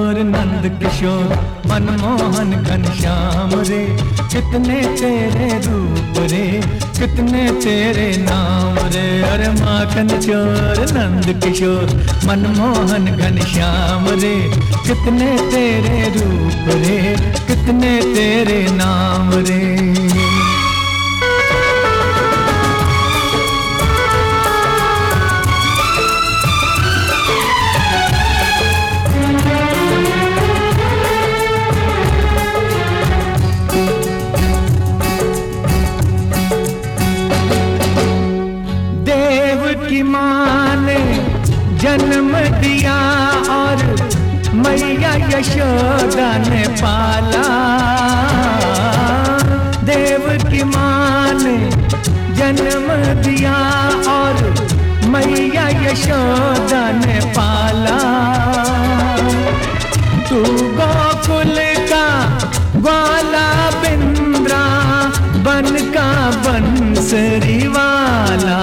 चोर नंद किशोर मनमोहन घनश्याम रे, कितने तेरे रूप रे, कितने तेरे नाम रे। अरे माखन चोर नंद किशोर मनमोहन घनश्याम रे, कितने तेरे रूप रे, कितने तेरे नाम रे। की माँ ने जन्म दिया और मैया यशोदा ने पाला। देव की माँ ने जन्म दिया और मैया यशोदा ने पाला। तू गोकुल का ग्वाला बिंद्रा बन का बंसरी वाला।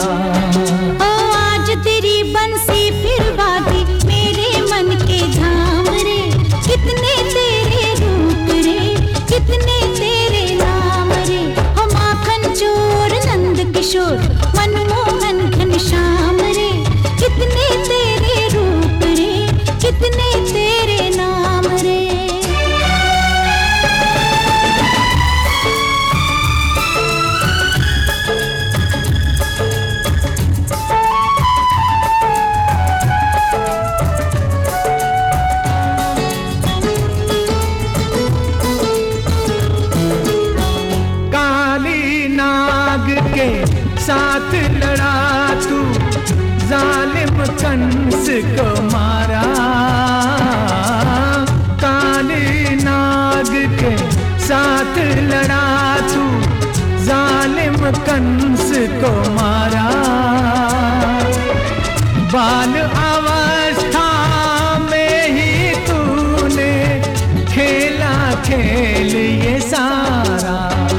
कितने तेरे रूप रे, कितने तेरे नाम रे। हो माखन चोर नंद किशोर मनमोहन घनश्याम रे, कितने तेरे रूप रे, कितने तेरे नाम रे। साथ लड़ा तू जालिम कंस को मारा। काली नाग के साथ लड़ा तू जालिम कंस को मारा। बाल अवस्था में ही तूने खेला खेल ये सारा।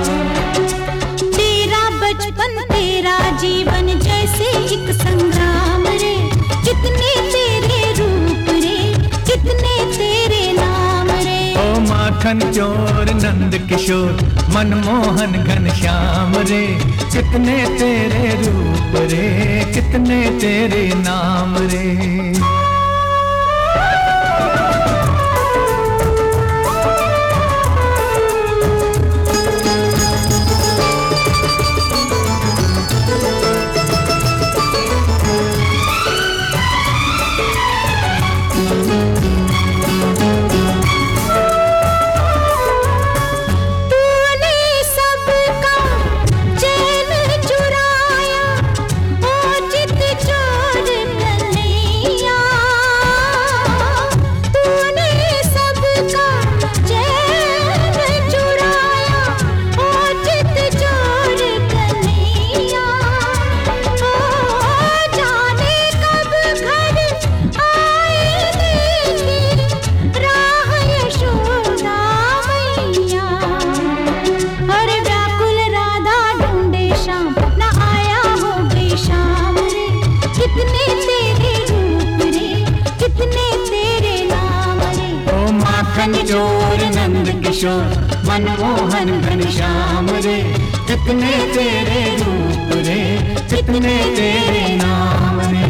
तेरा जीवन जैसे एक संग्राम रे, कितने तेरे रूप रे, कितने तेरे नाम रे। ओ माखन चोर नंद किशोर मनमोहन घनश्याम रे, कितने तेरे रूप रे, कितने तेरे नाम रे। माखन चोर नंद किशोर मनमोहन घनश्याम रे, कितने तेरे रूप रे, कितने तेरे नाम रे।